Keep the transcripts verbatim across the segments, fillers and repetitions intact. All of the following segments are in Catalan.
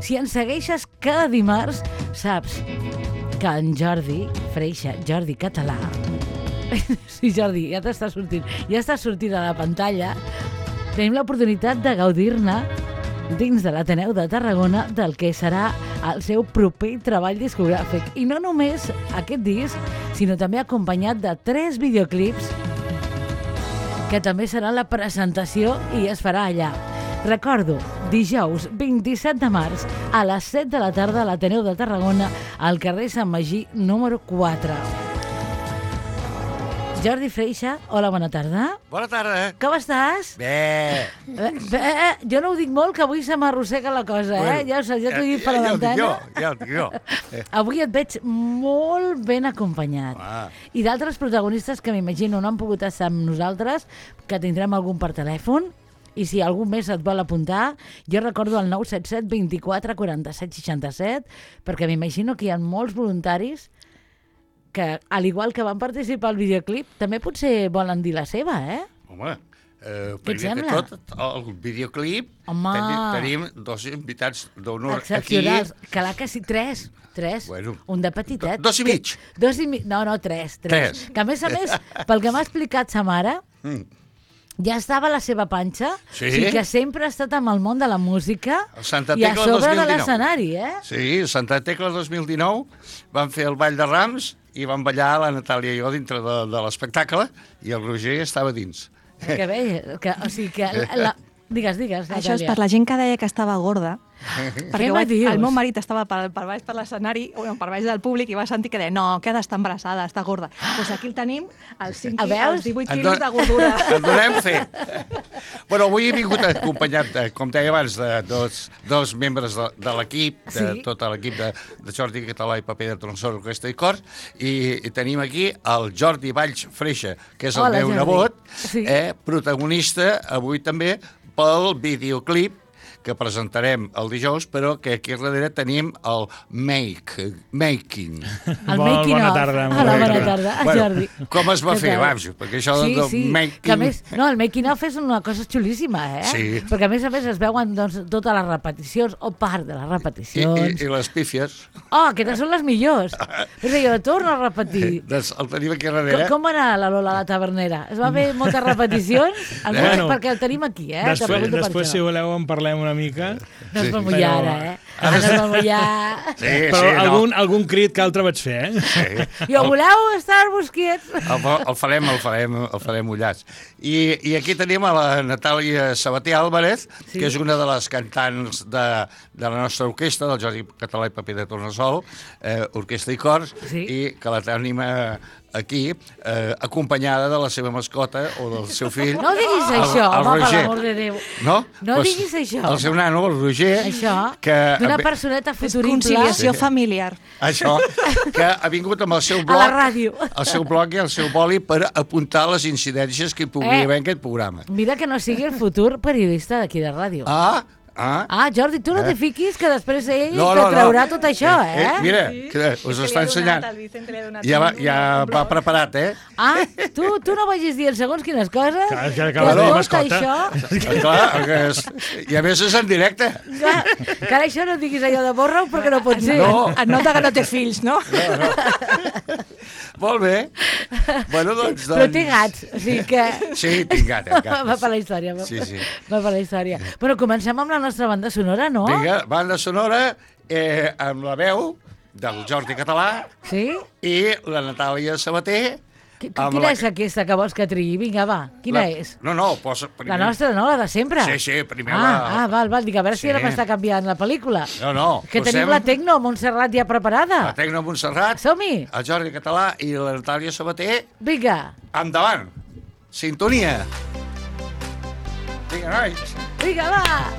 Si ens segueixes cada dimarts, saps que en Jordi Freixa, Jordi Català... Sí, Jordi, ja t'està sortint. Ja està sortint a la pantalla. Tenim l'oportunitat de gaudir-ne dins de l'Ateneu de Tarragona del que serà el seu proper treball discogràfic. I no només aquest disc, sinó també acompanyat de tres videoclips que també serà la presentació i es farà allà. Recordo, dijous vint-i-set de març a les set de la tarda a l'Ateneu de Tarragona al carrer Sant Magí número quatre. Jordi Freixa, hola, bona tarda. Bona tarda. Com estàs? Bé. Bé, bé, jo no ho dic molt, que avui se m'arrossega la cosa, eh? Bueno, ja ho saps, ja t'ho he dit per la ja, ventana. Ja ho dic jo, ja ho dic jo. Avui et veig molt ben acompanyat. Ah. I d'altres protagonistes que m'imagino no han pogut estar amb nosaltres, que tindrem algun per telèfon, i si algú més et vol apuntar, jo recordo el nou set set vint-i-quatre quaranta-set seixanta-set, perquè m'imagino que hi ha molts voluntaris que, al igual que van participar al videoclip, també potser volen dir la seva, eh? Home, eh, Què et primer que sembla? tot, el videoclip, Home. tenim, tenim dos invitats d'honor aquí. Excepcionals. Clar que sí, tres. Tres. Bueno. Un de petitet. Do- dos i Que- mig. Dos i mig. No, no, tres. Tres. Tres. Que a més a més, pel que m'ha explicat sa mare, Mm. ja estava a la seva panxa, Sí? o sigui que sempre ha estat amb el món de la música El Santa i a Tecla sobre dos mil de dinou. l'escenari, eh? Sí, Santa Tecla dos mil dinou van fer el Ball de Rams i van ballar la Natàlia i jo dintre de, de l'espectacle i el Roger estava dins. Que bé, que, o sigui que... La, la... Digues, digues, Natàlia. Això és per la gent que deia que estava gorda, perquè me vaig, dius? el meu marit estava per, per baix per l'escenari, o no, per baix del públic, i va sentir que deia, no, que ha d'estar embarassada, està gorda. Doncs pues aquí el tenim, els, cinc, A veus? els divuit En quilos don- de gordura. En donem fe. Bueno, avui he vingut acompanyat, de, com deia abans, de dos, dos membres de, de l'equip, de Sí. tot l'equip de, de Jordi Català i Paper de Tronsor, Orquestra i Cor, i, i tenim aquí el Jordi Valls Freixa, que és el Hola, meu Jordi. nebot, Sí. eh, protagonista avui també pel videoclip que presentarem el dijous, però que aquí darrere tenim el make, making. El Bona- making bona of. tarda, Hola, bona bona tarda. tarda, Bueno, Jordi. com es va Què fer, tal? vaja, perquè això sí, del sí, making... que a més, no, el making of és una cosa xulíssima, eh? Sí. Perquè a més a més es veuen doncs, totes les repeticions, o part de les I, repeticions. i, I les pífies, Oh, aquestes són les millors. És a dir, jo torno a repetir. doncs el tenim aquí Com, darrere. com va anar la Lola a la tavernera? Es va fer moltes repeticions? El Bueno, bueno, perquè el tenim aquí, eh? Te Després, pregunto per després si això. voleu, en parlem una mica. No es Sí. va mullar, Però- ara, eh? Ara no es va mullar. Sí, Però sí, algun, no. algun crit que altre vaig fer, eh? Sí. Jo, voleu estar als Busquets? El, el, farem, el, farem, el farem mullats. I, I aquí tenim a la Natàlia Sabater Álvarez, Sí. sí. que és una de les cantants de, de la nostra orquestra, del Jordi Català i Paper de Tornasol, eh, Orquestra i Cors, Sí. i que la tenim eh, aquí, eh, acompanyada de la seva mascota o del seu fill. No diguis el- això, el home, per Roger. l'amor de Déu. No? No Pues, diguis això. El seu nano, el Roger, Això, que... d'una personeta És futurible conciliació Sí. familiar. Això, que ha vingut amb el seu a blog, la ràdio. el seu blog i el seu boli per apuntar les incidències que hi pugui Eh. haver en aquest programa. Mira que no sigui el futur periodista d'aquí de ràdio. Ah, ah. Ah, Jordi, tu no Eh? te fiquis que després ell No, te no, no. traurà tot això, eh? Eh, mira, que us està ensenyant. Ja, va, ja va preparat, eh? Ah, tu, tu no vagis dient segons quines coses. Que- que- que que la teva escolta mascota. això. Clar, que és, i a més és en directe. Clar, que ara això no diguis allò de borra perquè no pot ser. No. Et nota que no té fills, no? Molt bé. Bueno, doncs... Però doncs... té gats, o sigui que... Sí, tinc gat, eh, gat. Va per la història. Va, Sí, sí. va per la història. Bueno, comencem amb la nostra banda sonora, no? Vinga, banda sonora eh, amb la veu del Jordi Català Sí? i la Natàlia Sabater. Qui- amb Quina la- és aquesta que vols que trigui? Vinga, va, quina la... és? No, no, posa... Primer... La nostra, no? La de sempre? Sí, sí, primer ah, la... Ah, val, val, dic, a veure Sí. si ara m'està canviant la pel·lícula. No, no. Que tenim la Tecno, Montserrat ja preparada. La Tecno Montserrat, Som-hi. el Jordi Català i la Natàlia Sabater. Vinga, Endavant. Sintonia. Vinga, nois. vinga, va.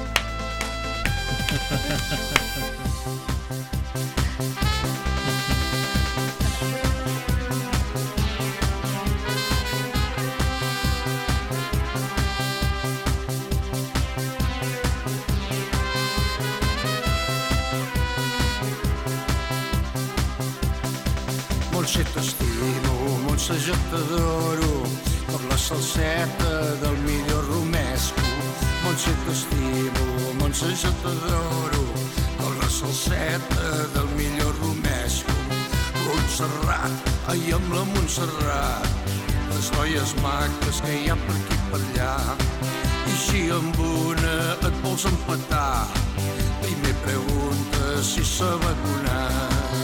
Montse t'estimo, Montse jo t'adoro, per la salseta del millor romesco. Montse t'estimo, Montse jo t'adoro, salseta del millor romesco. Montserrat, ai amb la Montserrat, les noies maques que hi ha per aquí per allà. I si amb una et vols empatar, primer pregunta si s'ha vacunat.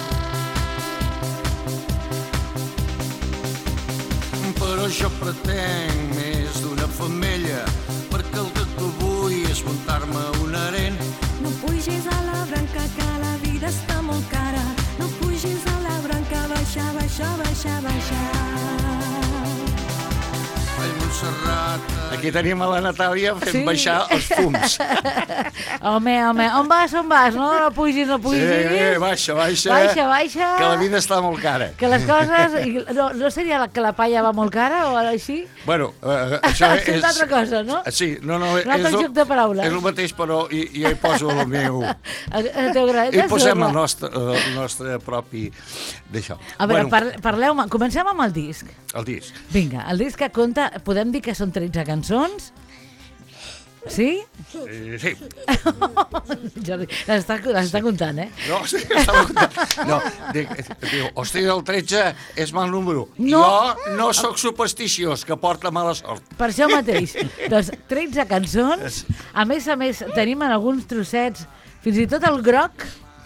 Però jo pretenc més d'una femella, perquè el que tu vull és muntar-me un aren. No pugis a la branca que la vida està molt cara. No pugis a la branca, baixa, baixa, baixa, baixa. Ai, Montserrat... Aquí tenim a la Natàlia fent Sí. baixar els fums. Home, home, on vas, on vas? No, no pugis, no Sí, pugis. eh, baixa, baixa. Baixa, baixa. Que la vida està molt cara. Que les coses... i No, no seria la, que la palla va molt cara o així? Bueno, eh, això És és... una altra cosa, no? Sí, no, no, Un altre és, joc de paraules. és el mateix, però hi, hi poso el meu... El teu granet I de posem sorra. el nostre, el nostre propi d'això. A veure, Bueno, par parleu-me. Comencem amb el disc. el disc. Vinga, el disc que compta... Podem dir que són tretze cançons? Sí? Eh, sí. Jordi, les està, les està comptant, eh? No, sí, estava comptant. No, dic, diu, hosti, el tretze és mal número. No. Jo no sóc supersticiós, que porta mala sort. Per això mateix. Doncs tretze cançons. A més a més, tenim en alguns trossets fins i tot el groc.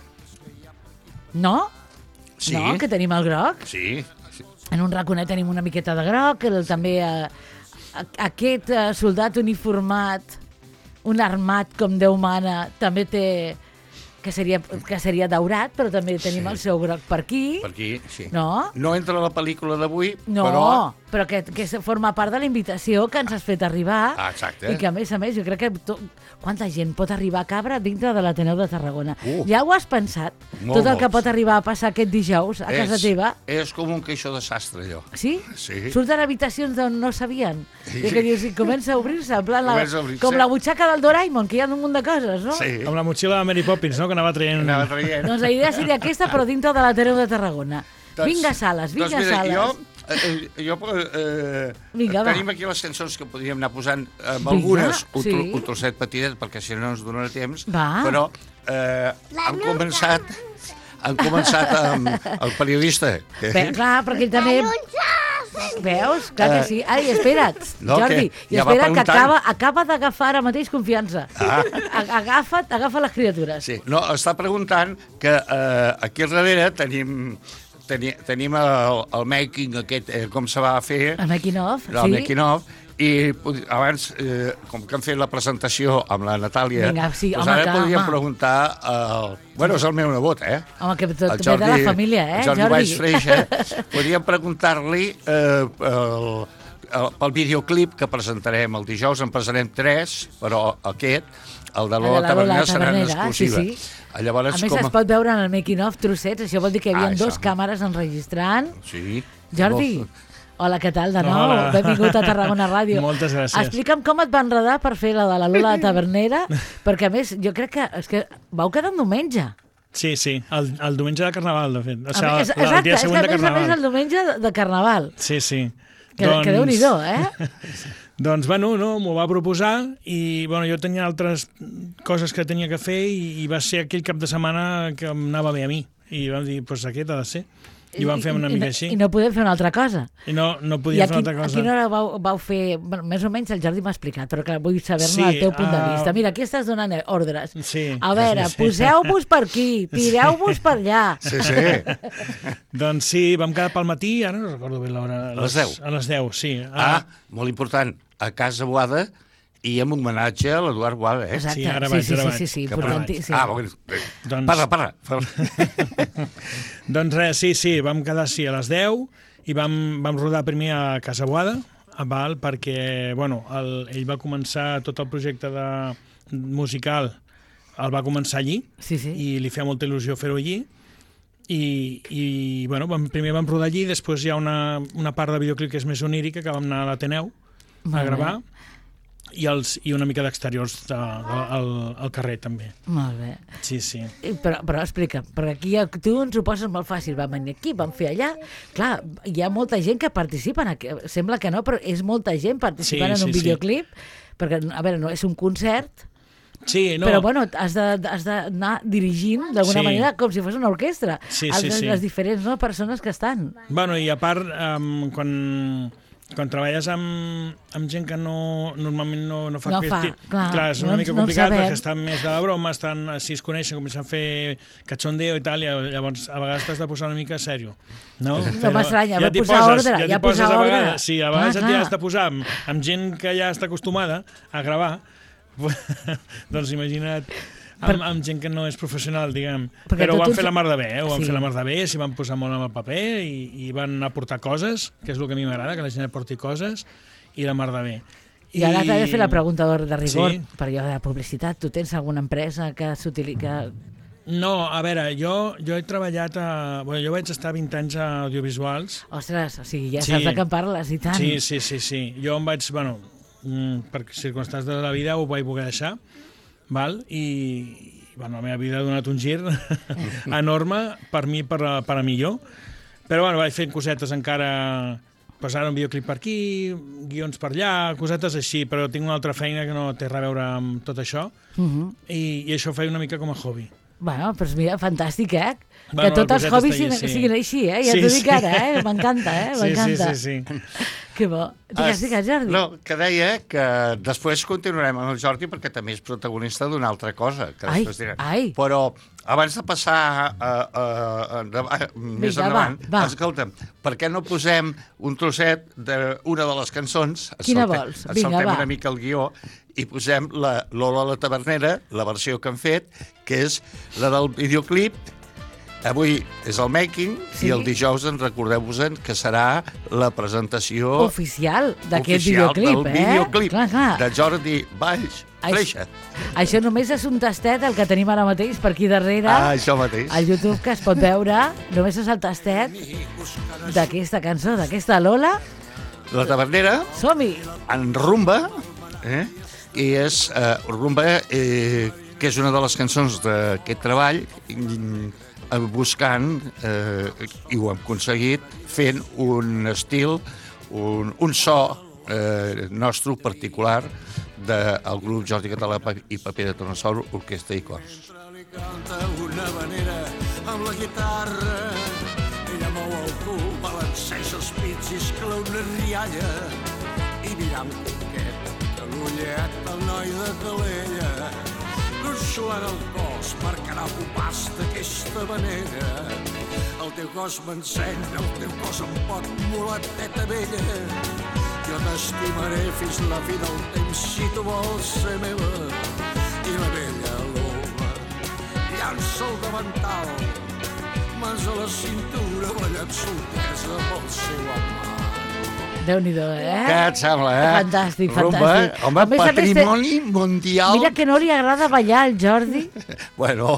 No? Sí. No, que tenim el groc. Sí, sí. En un raconet tenim una miqueta de groc, el, també eh, a- aquest eh, soldat uniformat, un armat com Déu mana, també té... Que seria, que seria daurat, però també tenim Sí. el seu groc per aquí. Per aquí, sí. No? No entra a la pel·lícula d'avui, No, però... però que, que forma part de la invitació que ens has fet arribar. Ah, exacte. I que, a més a més, jo crec que... To... Quanta gent pot arribar a Cabra dintre de l'Ateneu de Tarragona? Uh. Ja ho has pensat? Molt, Tot el que molt. pot arribar a passar aquest dijous a casa és, teva? És com un queixó de sastre, allò. Sí? Sí. Surten habitacions d'on no sabien. Sí. I que dius, i comença a obrir-se, en plan, la, Comença a obrir-se. com la butxaca del Doraemon, que hi ha un munt de coses, no? Sí. Amb la motxilla de Mary Poppins, no?, que anava traient... Anava traient. Doncs la idea seria aquesta, però dintre de l'Ateneu de Tarragona. Vinga, Sales, vinga, doncs mira, Sales. Jo, eh, jo eh, Vinga, va. tenim aquí les cançons que podríem anar posant, eh, amb Vinga, algunes, un, sí. tro, un trosset petitet, perquè si no ens donarà temps, Va. però eh, han començat... Han començat amb el periodista. Bé, clar, perquè ell també... Veus? Clar que sí. Ai, espera't, No, Jordi. que I ja va espera't, que preguntant. acaba, acaba d'agafar ara mateix confiança. Ah. A- Agafa't, agafa les criatures. Sí, no, està preguntant que eh, aquí al darrere tenim, teni, tenim el, el making aquest, eh, com se va fer, El making of, el sí. making of, i pod- abans, eh, com que han fet la presentació amb la Natàlia, Vinga, sí, doncs home, ara clar, podríem home. preguntar... El, bueno, és el meu nebot, eh? Home, que tot El ve de la família, eh, el Jordi, Jordi? Valls Freixa. Podríem preguntar-li eh, el, el, pel videoclip que presentarem el dijous. En presentarem tres, però aquest, el de El de Lola la Tavernera, Lola serà en Tavernera, exclusiva. sí, sí. Llavors, A més, com... es pot veure en el making of trossets, això vol dir que hi havia Ah, dos això. càmeres enregistrant. Sí. Jordi, hola, què tal, de nou? Hola. Benvingut a Tarragona Ràdio. Moltes gràcies. Explica'm com et va enredar per fer la de la Lola Tavernera, perquè a més, jo crec que, és que vau quedar un diumenge. Sí, sí, el, el diumenge de Carnaval, de fet. O A sigui, més, el, exacte, el dia és que següent a de més a més Carnaval. el diumenge de, de Carnaval. Sí, sí. Que, doncs... que Déu-n'hi-do, eh? Doncs, bueno, no, m'ho va proposar i, bueno, jo tenia altres coses que tenia que fer i, i va ser aquell cap de setmana que em anava bé a mi. I vam dir, doncs pues aquest ha de ser. I ho vam fer una I, mica no, així. I no podem fer una altra cosa. I no, no I podia a, fer quin, una altra a cosa. quina hora vau, vau fer... Bueno, més o menys el Jordi m'ha explicat, però que vull saber-ne Sí, el teu punt de uh, vista. Mira, aquí estàs donant ordres. Sí, A veure, sí, sí. poseu-vos per aquí, tireu-vos per allà. Sí, sí. Doncs sí, vam quedar pel matí, ara no recordo bé l'hora. A les deu. A les deu, sí. Ah, molt important, a Casa Boada i amb homenatge a l'Eduard Boada, eh? Exacte, Sí, ara sí, vaig, sí, ara sí, vaig. sí, sí, Que importantíssim. Ah, bueno, bé. Doncs- Parla, parla. parla. Doncs res, sí, sí, vam quedar sí, a les deu i vam, vam rodar primer a Casa Boada, a Val, perquè bueno, el, ell va començar tot el projecte de, musical, el va començar allí Sí, sí. i li feia molta il·lusió fer-ho allí. I, i bueno, vam, primer vam rodar allí, després hi ha una, una part de videoclip que és més onírica, que vam anar a l'Ateneu a Molt bé. gravar, i, els, i una mica d'exteriors de, de, al, al carrer també. Molt bé. Sí, sí. I- Però, però explica, perquè aquí ja- tu ens ho poses molt fàcil, vam venir aquí, vam fer allà. Clar, hi ha molta gent que participa, en aqu... sembla que no, però és molta gent participant Sí, en un sí, sí. videoclip, perquè, a veure, no és un concert, Sí, no. Però, bueno, has de- has d'anar dirigint d'alguna Sí. manera com si fos una orquestra. Sí, Els- sí, sí. Les diferents no, persones que estan. Bueno, i a part, um, quan, quan treballes amb, amb gent que no, normalment no, no fa... No aquest fa, tip- clar, clar, és no una ens- mica no en complicat sabem. perquè estan més de la broma, estan, si es coneixen, comencen a fer cachondeo i tal, i llavors a vegades t'has de posar una mica sèrio. No, No m'estranya, ja va t'hi posar poses, ordre, ja ja t'hi poses posar a ordre. vegades, sí, a Clar, vegades ja clar. t'hi has de posar amb, amb gent que ja està acostumada a gravar, doncs imagina't amb, amb gent que no és professional, diguem. Perquè Però ho tot van un- fer la mar de bé, eh? ho van Sí. fer la mar de bé, s'hi van posar molt amb el paper i, i van aportar coses, que és el que a mi m'agrada, que la gent aporti coses, i la mar de bé. I ara t'he de fer la pregunta de de rigor, Sí. per allò de publicitat. Tu tens alguna empresa que s'utilitza... No, a veure, jo, jo he treballat a... Bueno, jo vaig estar vint anys a audiovisuals. Ostres, o sigui, ja Sí. saps de què parles, i tant. Sí, sí, sí, sí. Jo em vaig, bueno, mm, per circumstàncies de la vida ho vaig voler deixar, val? I, i bueno, la meva vida ha donat un gir enorme per mi, per a, per a millor. Però bueno, vaig fent cosetes encara... Pues ara un videoclip per aquí, guions per allà, cosetes així, però tinc una altra feina que no té res a veure amb tot això, Mhm. i, i això ho feia una mica com a hobby. Bueno, doncs mira, fantàstic, eh? Bueno, que tots la els coseta hobbies està allà, siguin, sí. siguin així, eh? Ja Sí, t'ho dic sí. ara, eh? M'encanta, eh? Sí, sí, M'encanta. sí, sí. Que bo. Digues, digues, Jordi. No, que deia que després continuarem amb el Jordi perquè també és protagonista d'una altra cosa. Que Ai, després direm. ai. Però abans de passar a, a, a, a, més Vinga, endavant, va, va. escolta'm, per què no posem un trosset d'una de les cançons? Quina Saltem- vols? Vinga, saltem va. una mica el guió i posem la Lola la Tavernera, la versió que han fet, que és la del videoclip. Avui és el making Sí. i el dijous en recordeu-vos-en que serà la presentació Oficial d'aquest oficial videoclip, del eh? videoclip Clar, clar. de Jordi Valls Ai, Freixa. Això només és un tastet, el que tenim ara mateix per aquí darrere, Ah, això mateix. al YouTube, que es pot veure. Només és el tastet d'aquesta cançó, d'aquesta Lola. La Tavernera Som-hi! en rumba, eh? i és eh, rumba, eh, que és una de les cançons d'aquest treball, mm, eh, buscant, eh, i ho hem aconseguit, fent un estil, un, un so eh, nostre particular del grup Jordi Català i Paper de Tornassol, Orquestra i Cors. Li canta una vanera amb la guitarra. Ella mou el cul, balanceja els pits i escla una rialla. I mirant coquet de l'ullet el noi de Calella. Gruixulant el cos, marcarà el pas d'aquesta manera. El teu cos m'encén, el teu cos em pot mulateta vella. Jo t'estimaré fins la fi del temps si tu vols ser meva. I la vella Lola llança el davantal, mans a la cintura, ballant sorpresa pel seu amant. Déu-n'hi-do, eh? Què et sembla, eh? Fantàstic, Rumba, fantàstic. home, A més a més, patrimoni mundial. Mira que no li agrada ballar al Jordi. Bueno,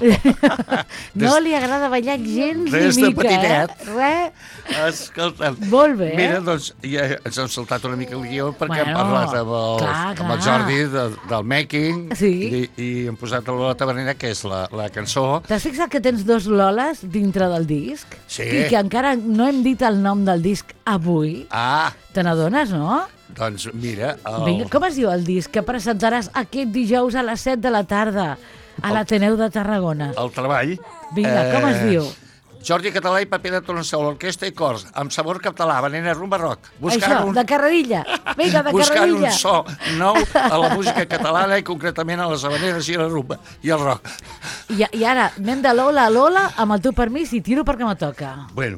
No li agrada ballar gens Res ni de mica, petitet. eh? Res. escolta'm. Molt bé, eh? Mira, doncs, ja ens hem saltat una mica el guió perquè hem Bueno, parlat amb el, clar, amb el clar. Jordi de, del making Sí. i, i hem posat a la Tavernera, que és la, la cançó. T'has fixat que tens dos Loles dintre del disc? Sí. I que encara no hem dit el nom del disc avui. Ah, Te n'adones, no? doncs mira, el, Vinga, com es diu el disc que presentaràs aquest dijous a les set de la tarda a l'Ateneu de Tarragona? el treball. Vinga, com es diu? Jordi Català i Paper de Tornassol, Orquestra i Cors, amb sabor català, venent rumba rock. Això, un, de carrerilla. Vinga, de buscant un carrerilla. so nou a la música catalana i concretament a les habaneres i la rumba i el rock. I, I ara anem de Lola a Lola amb el teu permís i tiro perquè me toca. Bueno,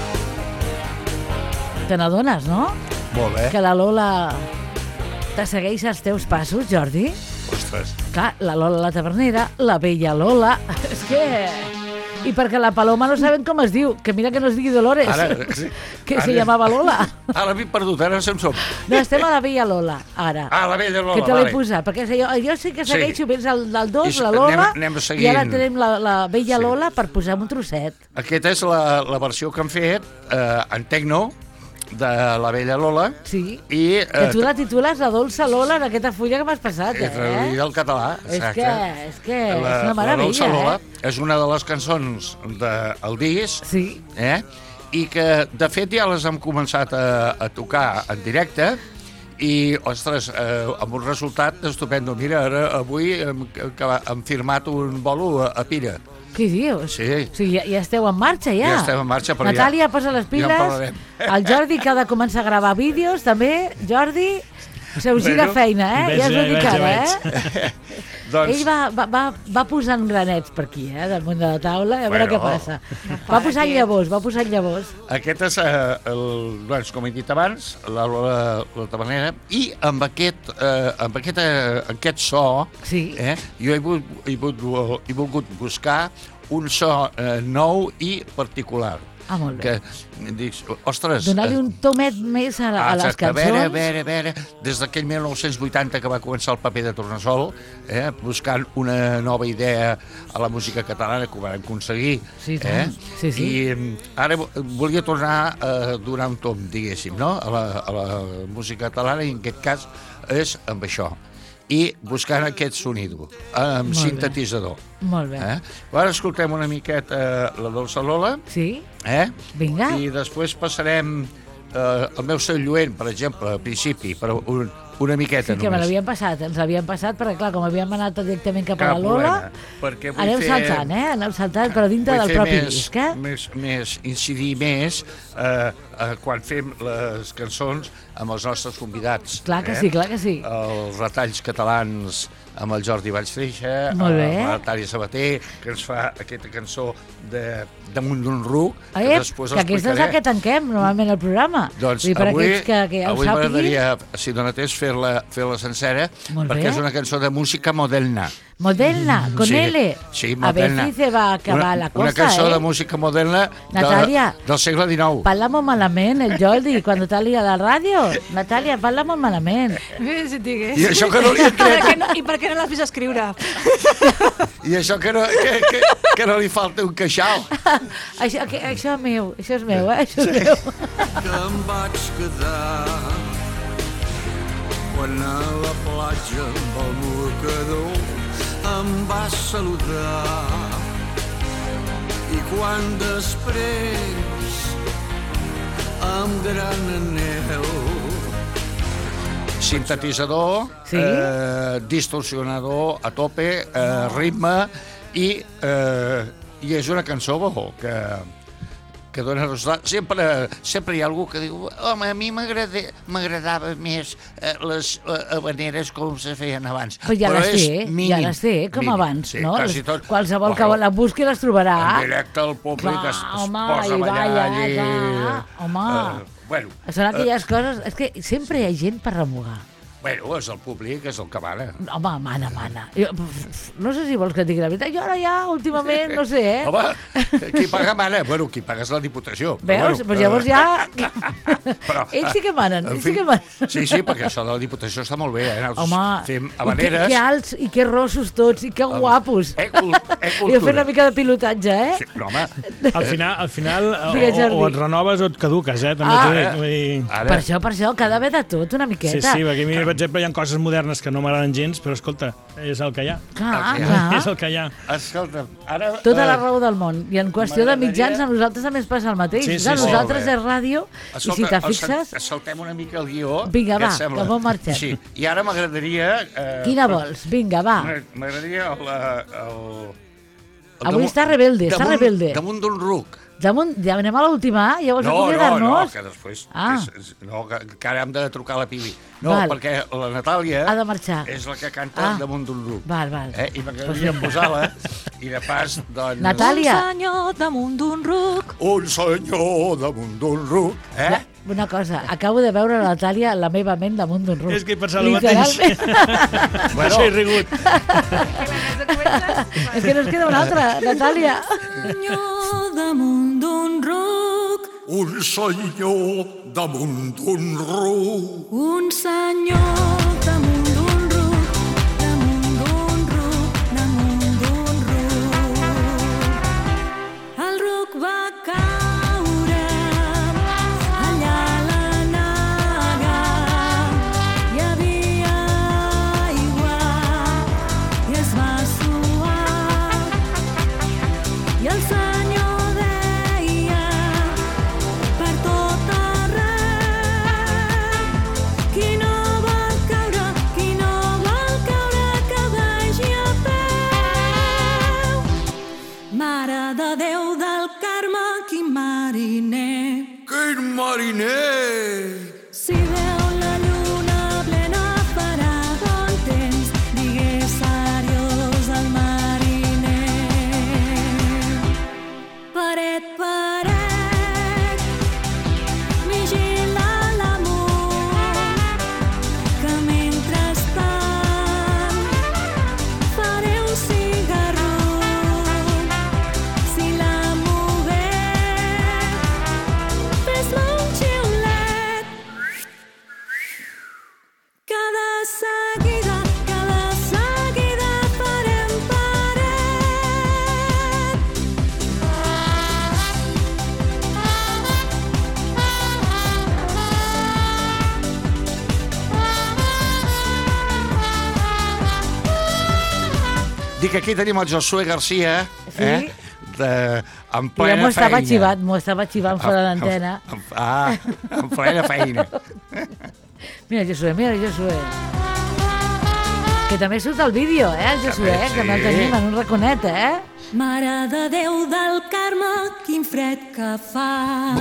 Te n'adones, no? molt bé. Que la Lola te segueix els teus passos, Jordi? Ostres. Clar, la Lola la tavernera, la vella Lola... És que... I perquè la Paloma no sabem com es diu, que mira que no es digui Dolores, Ara, sí. que Ara- se llamava Lola. Ara m'he perdut, ara no sé on som. No, estem a la vella Lola, ara. Ah, la vella Lola, que te l'he vale. posat, perquè jo, jo sí que Sí. segueixo més el del dos, I la anem- Lola, anem i seguint. ara tenim la, la vella Sí. Lola per posar un trosset. Aquesta és la, la versió que han fet eh, en tecno de la vella Lola. Sí. I, Que tu eh, la titules la dolça Lola en aquesta fulla que m'has passat, és traduïda eh? al català. És exacte. que, és que és La- una la meravella, Dolça Lola eh? és una de les cançons del disc, Sí. eh? i que de fet ja les hem començat a, a tocar en directe i, ostres, eh, amb un resultat estupendo. Mira, ara avui hem, hem firmat un bolo a, a Pira. Què dius? Sí. O sigui, ja, ja esteu en marxa, ja? Ja estem en marxa, però Natàlia, ja... posa les ja piles. en parlarem. El Jordi, que ha de començar a gravar vídeos, també. Jordi, se us gira Bueno, feina, eh? veig, ja us ho dic veig, ara, veig. eh? Doncs... Ell va, va, va, va posant granets per aquí, eh? Damunt de la taula, a veure Bueno. què passa. Va posant llavors, va posant llavors. Aquest és, eh, el, doncs, com he dit abans, la, la, la tabanera, i amb aquest, eh, amb aquest, eh, aquest so, Sí. eh, jo he, vol, he, vol, he volgut buscar un so eh, nou i particular. Ah, molt bé. Que dius, ostres... Donar-li eh, un tomet més a, a les exacte, a veure, cançons. a veure, a veure, des d'aquell mil nou-cents vuitanta que va començar el paper de Tornasol, eh, buscant una nova idea a la música catalana que ho vam aconseguir. Sí, eh? tant. Sí, sí. I mm, ara vo- volia tornar a donar un tom, diguéssim, no? a, la, a la música catalana, i en aquest cas és amb això. I buscant aquest sonido, amb Molt bé. sintetitzador. Molt bé. Eh? Ara escoltem una miqueta eh, la Dolça Lola, Sí? eh? Vinga. I després passarem eh, el meu Sant Lluent, per exemple, al principi, però un, una miqueta Sí, que me només. l'havien passat, ens l'havien passat, perquè clar, com havíem anat directament cap a Cap la Lola, problema, perquè vull anem fer- saltant, eh? Anem saltant, però dintre Vull del fer propi més, disc, eh? Més, més, incidir més eh, eh, quan fem les cançons amb els nostres convidats. Clar que eh? sí, clar que sí. Els retalls catalans amb el Jordi Valls Freixa, Molt bé. amb la Natàlia Sabater, que ens fa aquesta cançó de Damunt d'un ruc, Ah, que eh, després que aquesta és la explicaré. que tanquem normalment al programa. Doncs Vull dir, per avui, aquells que, que ja ho avui sàpiguin. m'agradaria, si donatés, fer-la fer-la sencera, Molt perquè bé. és una cançó de música moderna. Moderna, con Sí, L. sí, A ver moderna. si se va a acabar una, la cosa, Una cançó eh? de música moderna de, Natàlia. del segle dinou. Parla molt malament, el Jordi, quan t'ha liat a la ràdio. Natàlia, parla molt malament. Mira si digués. I això que no li he Per tret, què no, I per què no l'has vist escriure? i això que no, que, que, que no li falta un queixal. això, que, això és meu, això és meu, eh? Això és meu. que em vaig quedar quan a la platja amb el mocador em vas saludar i quan després amb gran anhel Sintetitzador, Sí. eh, distorsionador a tope, eh, ritme, i, eh, i és una cançó bo, que, que dona resultat. Sempre, sempre hi ha algú que diu home, a mi m'agrada- m'agradava més eh, les eh, habaneres com se feien abans. Però ja les és té, ja mínim, les té, com mínim. abans, Sí, no? quasi Les- tot. Qualsevol que Bueno, la busqui les trobarà. en directe el públic Clar, es, es home, posa a i ballar balla, allí. clar, home. Eh, bueno, Són aquelles coses... És que sempre hi ha gent per remugar. bueno, és el públic, és el que mana. Home, mana, mana. Jo, no sé si vols que et digui la veritat. Jo ara ja, últimament, no sé, eh? Home, qui paga mana? Bueno, qui paga és la Diputació. Veus? Però, Pues bueno, llavors ja... Però, ells sí que manen, en ells fi, sí que manen. Sí, sí, perquè això de la Diputació està molt bé, eh? Home, Fem i que, habaneres. que alts i que rossos tots i que guapos. Eh, cul, eh, I a fer una cultura. mica de pilotatge, eh? Sí, no, home, Al final, al final o, Digues, Jordi. o et renoves o et caduques, eh? També Ah, t'ho dic. eh? Vull dir... ara... Per això, per això, que ha d'haver de tot, una Sí, miqueta. sí, perquè a mi, per exemple, hi ha coses modernes que no m'agraden gens, però escolta, és el que hi ha. Clar, El que hi ha. clar. És el que hi ha. Escolta, ara... Tota la eh, raó del món. I en qüestió de mitjans, a nosaltres també ens passa el mateix. Sí, sí, a sí. nosaltres Molt bé. és ràdio, i si escolta, te el sal- fixes... Saltem una mica el guió. Vinga, què va, et sembla? que bon marxem. Sí, i ara m'agradaria... Eh, Quina vols? Vinga, va. M'agradaria el... el, el Avui està rebelde, està damunt- rebelde. Damunt d'un ruc. Damunt, ja anem a l'última, ja vols No, no, no, acomiadar-nos? que després... Ah. Que, és- no, que, que ara hem de trucar a la Pibi. No, Val. perquè la Natàlia Ha de marxar. és la que canta Ah. damunt d'un ruc. Val, val. Eh? I m'agradaria posar-la i de pas, doncs... Natàlia. Un senyor damunt d'un ruc. Un senyor damunt d'un ruc, eh? Ja, una cosa, acabo de veure la Natàlia la meva ment damunt d'un ruc. És que he pensat el mateix. Literalment. Per això he rigut. És que no es queda una altra, Natàlia. Senyor damunt d'un ruc, un senyor damunt d'un ruc. un senyor damunt d'un ruc, damunt d'un ruc, damunt d'un ruc. El ruc va caure allà a la naga. Hi havia aigua i es va suar. I el senyor deia per tot arreu qui no Mare de Déu del Carme, quin mariner. Quin mariner! Si veu la lluna plena farà bon temps, digué seriós el mariner. Paret, paret, vigila l'amor, que mentrestant faré un cigarro. Si l'amo ve, fes-me un xiulet. Cada seguida, cada seguida farem paret. Dic que aquí tenim el Josué García, Sí. eh? De, en Ja plena m'ho estava feina. xivant, m'ho estava xivant fora En- d'antena. en- en- Ah, en plena feina. Mira, Josué, mira, Josué. Que també surt al vídeo, eh, el Josué, També, que no el sí. tenim en un raconet, eh? Mare de Déu del Carme, quin fred que fa.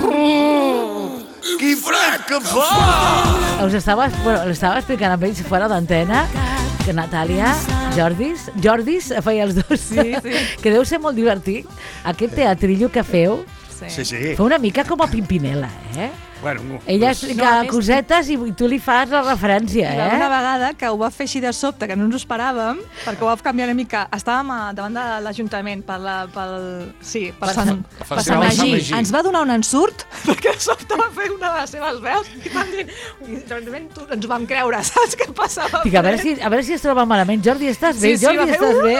Quin fred que fa! Us estava, bueno, l'estava explicant amb ells fora d'antena, que Natàlia, Jordis, Jordis feia els dos, Sí, sí. que deu ser molt divertit, aquest teatrillo que feu, Sí, sí. fa una mica com a Pimpinela, eh? Bueno, Ella doncs, explica No, a més- cosetes i tu li fas la referència, Hi va haver una eh? vegada que ho va fer així de sobte, que no ens ho esperàvem, perquè ho va canviar una mica. Estàvem a, davant de l'Ajuntament per la, pel, sí, per, Per Sant, Sant- per Festival Sant de Sant Magí. Magí. Ens va donar un ensurt, perquè de sobte va fer una de les seves veus i vam dir, i de repente tu- ens ho vam creure, saps què passava? Dic, a veure si, a veure si es troba malament. Jordi, estàs bé? Sí, sí, Jordi, va fer, estàs uh! bé?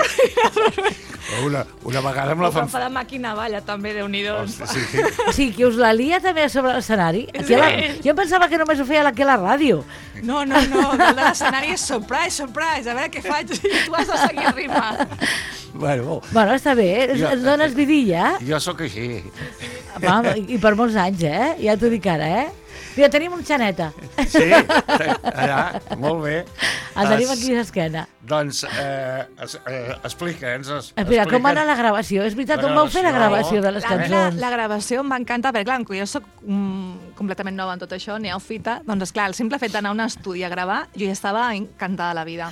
una, una vegada amb la Vam fan... fer de màquina balla, també, Déu-n'hi-do. Sí, sí, sí. O sigui, que us la lia també a sobre l'escenari. Aquí a la... Sí. Jo em pensava que només ho feia aquí a la ràdio. No, no, no, el de l'escenari és surprise, surprise, a veure què faig, i tu has de seguir el ritme. Bueno, Bueno, està bé, Jo- ens dones vidilla. jo sóc així. Va, i per molts anys, eh? Ja t'ho dic ara, eh? Mira, tenim un xaneta. Sí, allà, molt bé. El tenim Es- aquí a l'esquena. Doncs, eh, es, eh, explica'ns. Es, Espera, com va anar explica'ns. la gravació? És veritat, La on vau fer la gravació. gravació de les La, la, cançons? la gravació em va encantar, perquè clar, com jo soc mm, completament nova en tot això, neòfita, doncs esclar, el simple fet d'anar a un estudi a gravar, jo ja estava encantada de la vida.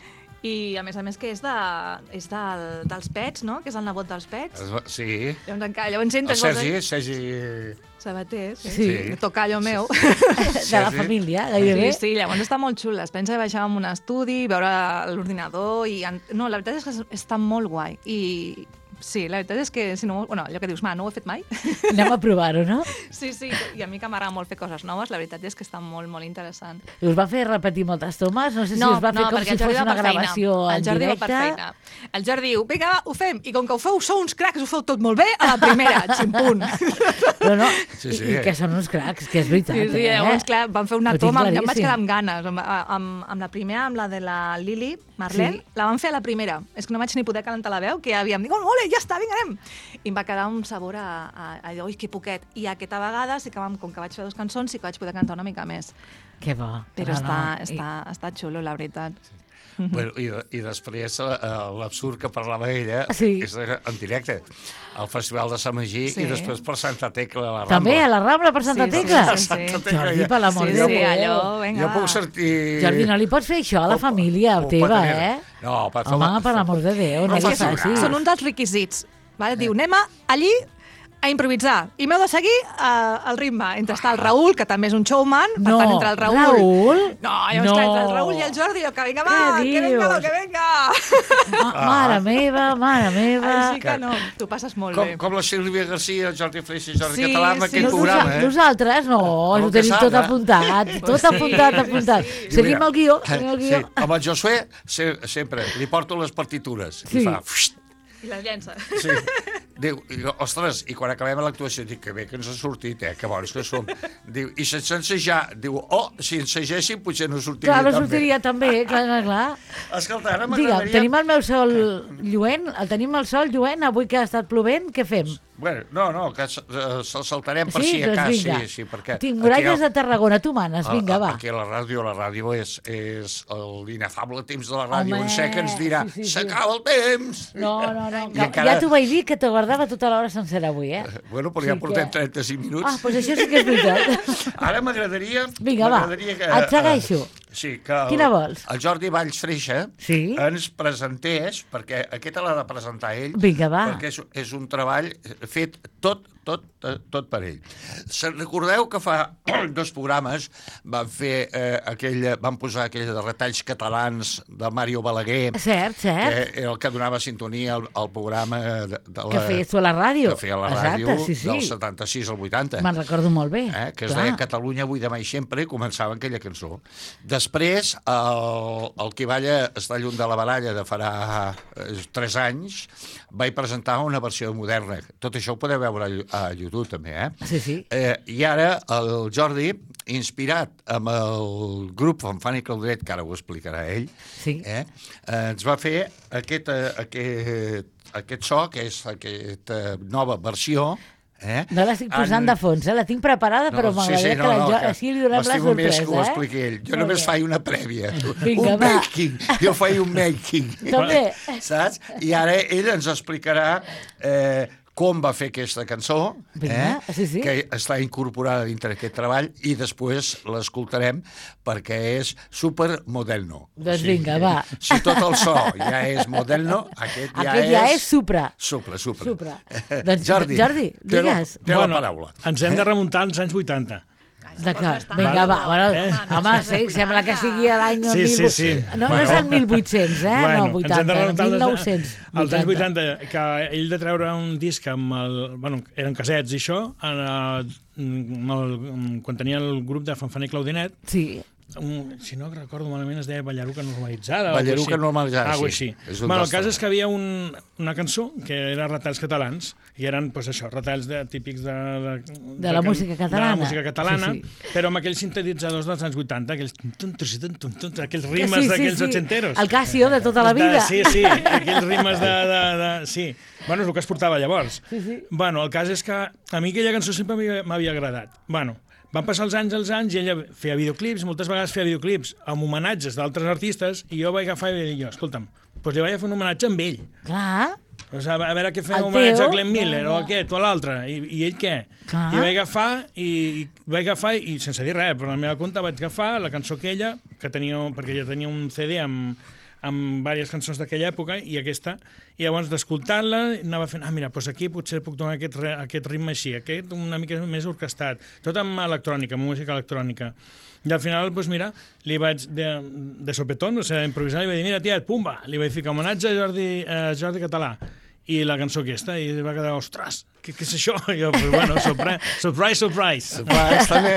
I a més a més que és, de, és del, dels Pets, no? Que és el nebot dels Pets. Es va- Sí, Llavors, encara, llavors el entres... Sergi, Sergi... Sabater, sí. Sí. sí. Tocayo meu. De la Sí, sí. família, gairebé. Sí, sí, llavors està molt xula. Es pensa que baixàvem a un estudi, veure l'ordinador i... en- No, la veritat és que està molt guai. I sí, la veritat és que, si no... Bueno, allò que dius, ma, no ho he fet mai. Anem a provar-ho, no? Sí, sí, i a mi que m'agrada molt fer coses noves, la veritat és que està molt, molt interessant. I us va fer repetir moltes tomes? No sé si us va fer com perquè si el Jordi fos va una per feina. gravació en El Jordi va per directe. feina. El Jordi diu, vinga, va, ho fem. I com que ho feu, sou uns cracs, ho feu tot molt bé, a la primera, ximpunt. No, no, Sí, i, sí. i que són uns cracs, que és veritat, Sí, sí, eh? llavors, clar, vam fer una Ho tinc toma, ja em vaig claríssim. quedar amb ganes. Amb, amb, amb la primera, amb la de la Lili, Marlene, Sí. la vam fer a la primera. És que no vaig ni poder calentar la veu, que ja havíem dit, oh, ole, ja està, vinga, anem. I em va quedar un sabor a, a, a ui, que poquet. I aquesta vegada, sí que vam, com que vaig fer dues cançons, sí que vaig poder cantar una mica més. Que bo. Però No, està, no, està, està xulo, la veritat. Bueno, i, I després eh, l'absurd que parlava ella Sí. és en directe al Festival de Sant Magí Sí. i després per Santa Tecla a la I... Rambla. També a la Rambla per Santa Sí, sí, Tecla? sí, sí. Santa Tecla, Jordi, ja. per l'amor Sí, de sí, Déu. allò, vinga, Jo va. puc sentir... Jordi, no li pots fer això a la Ho- família ho pot teva, tenir. eh? No, per Home, per l'amor de Déu, no Però li És que són, facis. són un dels requisits. Vale? Diu, anem a, allí a improvisar. I m'heu de seguir uh, el ritme. Entre està el Raül, que també és un showman, per No, tant, entre el Raül... Raül? No, llavors, No. clar, entre el Raül i el Jordi, jo, que vinga, va, Què que venga, dius? lo que venga. Ma mare meva, mare meva. Així que no, tu passes molt Com, bé. com la Sílvia Garcia, Jordi Freixa i Jordi Sí, Català en sí, aquell sí. programa, eh? Nosaltres no, El ho que tenim s'ha, tot eh? apuntat, tot Sí, apuntat, apuntat. I Seguim mira, el guió, seguim el Sí, guió. amb el Josué se, sempre li porto les partitures Sí. i fa... Fxt, I les llença. sí. Diu, i, ostres, i quan acabem l'actuació dic que bé que ens ha sortit, eh, que bons que som. Diu, i sense ensejar, diu, oh, si ensegéssim potser no sortiria Clar, no tan sortiria també, clar, clar, clar. bé. Escolta, ara Digue'm, m'agradaria... tenim el meu sol lluent, el tenim el sol lluent, avui que ha estat plovent, què fem? Bueno, no, no, que se- eh, se'l saltarem per Sí? si a Doncs cas, vinga. sí, sí, perquè... Tinc aquí muralles el- de Tarragona, tu manes, a- vinga, a- va. Aquí a la ràdio, la ràdio és, és l'inefable temps de la ràdio, Home, on sé que ens dirà, sí, sí, sí. s'acaba el temps! No, no, no, I ja, encara- ja t'ho vaig dir que t'ho guardava tota l'hora sencera avui, eh? Bueno, però ja Sí portem que- trenta-cinc minuts. Ah, doncs això sí que és veritat. Ara m'agradaria... Vinga, va, m'agradaria que, et segueixo. eh, Sí, que el, Quina vols? el Jordi Valls Freixa Sí. ens presentés, perquè aquesta l'ha de presentar ell, Vinga, va. perquè és, és un treball fet tot, tot, tot per ell. Se'n recordeu que fa dos programes van fer eh, aquell, van posar aquell de retalls catalans de Mario Balaguer, Cert, cert. que era el que donava sintonia al, al programa de, de la, Que feies tu a la ràdio. que feia la Exacte, ràdio sí, sí. del setanta-sis al vuitanta. Me'n recordo molt bé. Eh, que es clar. deia Catalunya avui, demà i sempre, i començava aquella cançó. Després, el, el qui balla està lluny de la baralla de farà eh, tres anys, vaig presentar una versió moderna. Tot això ho podeu veure a, Llu- a YouTube, també, eh? Sí, sí. Eh, I ara el Jordi, inspirat amb el grup Fanfani Claudet, que ara ho explicarà ell, Sí. eh, eh, ens va fer aquest, eh, aquest, aquest so, que és aquesta nova versió, eh? No l'estic posant en- de fons, eh? La tinc preparada, però m'agradaria que, la jo... així li donem la m'estimo més sorpresa, que ho eh? expliqui ell. Jo Molt només bé. faig una prèvia. Vinga, un va. making. Jo faig un making. També. Saps? I ara ell ens explicarà eh, com va fer aquesta cançó, Vinga, eh, sí, sí. que està incorporada dintre d'aquest treball, i després l'escoltarem perquè és super moderno. Doncs vinga, va. Si tot el so ja és moderno, aquest ja Aquest és... ja és supra. Supra, supra. Supra. Doncs, Jordi, Jordi, té la- digues. té la paraula. Ens hem de remuntar als anys vuitanta. D'acord, vinga, va. Bueno, Eh? home, sí, sembla que sigui a l'any Sí, sí, mil vuit- sí. No, no Bueno. és el mil vuit-cents, eh? Bueno, no, ens hem de vuitanta, remuntar mil als- nou-cents. als anys vuitanta, que ell de treure un disc amb el... Bueno, eren casets i això, en, el, amb el, quan tenia el grup de Fanfani Claudinet, Sí, un, si no recordo malament es deia Ballaruca normalitzada. o Ballaruca algo així. normalitzada, Algo sí. així. És un Bueno, dels el cas temes. és que havia un, una cançó que era retalls catalans, i eren, pues, això, retalls de, típics de... De, De la música catalana. De la música catalana, Sí, però amb aquells sintetitzadors dels anys vuitanta, aquells, tum, tum, tum, tum, tum, tum, aquells Que rimes sí, sí, d'aquells sí. ochenteros. El Casio de tota la vida. De, sí, sí, aquells rimes de, de, de... Sí, bueno, és el que es portava llavors. Sí, sí. Bueno, el cas és que a mi aquella cançó sempre m'havia- m'havia agradat. Bueno, van passar els anys, els anys, i ella feia videoclips, moltes vegades feia videoclips amb homenatges d'altres artistes, i jo vaig agafar i vaig dir, jo, escolta'm, doncs li vaig fer un homenatge amb ell. Clar, O sigui, a veure què feia El un homenatge teu? a Glenn Miller, No, o no. aquest, o l'altre, i, i ell què? Clar. I vaig agafar, i, i vaig agafar, i sense dir res, però a la meva compte vaig agafar la cançó aquella, que tenia, perquè ja tenia un C D amb, amb diverses cançons d'aquella època, i aquesta, i llavors d'escoltar-la anava fent, ah, mira, doncs aquí potser puc donar aquest, re- aquest ritme així, aquest una mica més orquestat, tot amb electrònica, amb música electrònica. I al final, doncs mira, li vaig de, de sopetón, o sigui, improvisar, li vaig dir, mira, tiet, pumba, li vaig ficar homenatge a Jordi, a Jordi Català, i la cançó aquesta, i va quedar, ostres, què, què és això? I jo, pues, bueno, surprise, surprise, surprise. Surprise, també.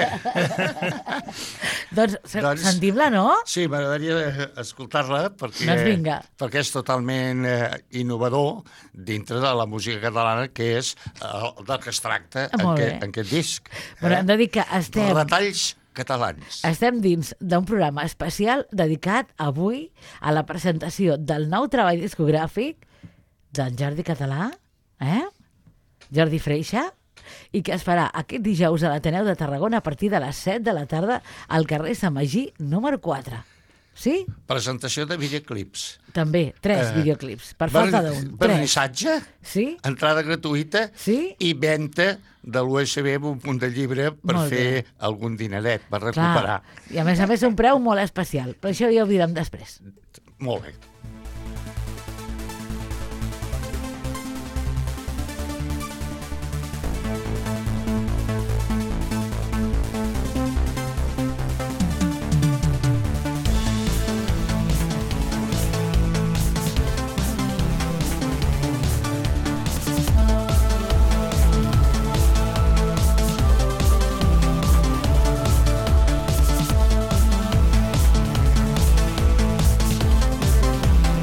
doncs, se- Doncs- sentim-la, no? Sí, m'agradaria escoltar-la perquè, Doncs vinga. perquè és totalment eh, innovador dintre de la música catalana, que és el del que es tracta Ah, en, molt que, bé. en aquest disc. Bueno, hem de dir que estem, Retalls catalans. estem dins d'un programa especial dedicat avui a la presentació del nou treball discogràfic d'en Jordi Català, eh? Jordi Freixa, i que es farà aquest dijous a l'Ateneu de Tarragona a partir de les set de la tarda al carrer Sant Magí número quatre. Sí? Presentació de videoclips. També, tres Eh, videoclips, per falta Ver- d'un. Tres. Vernissatge, Sí? entrada gratuïta Sí? i venda de l'U S B amb un punt de llibre per Molt fer bé. algun dineret, per recuperar. Clar. I a més a més un preu molt especial, però això ja ho direm després. Molt bé. Thank